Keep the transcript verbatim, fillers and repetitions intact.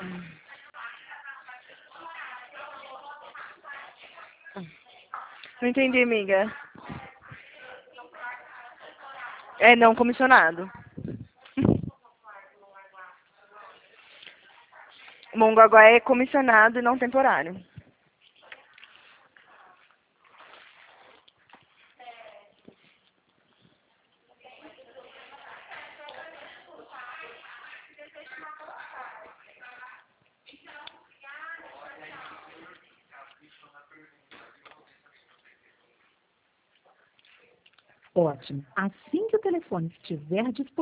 Não entendi, amiga. É não comissionado. Mongaguá é comissionado e não temporário. Ótimo. Assim que o telefone estiver disponível,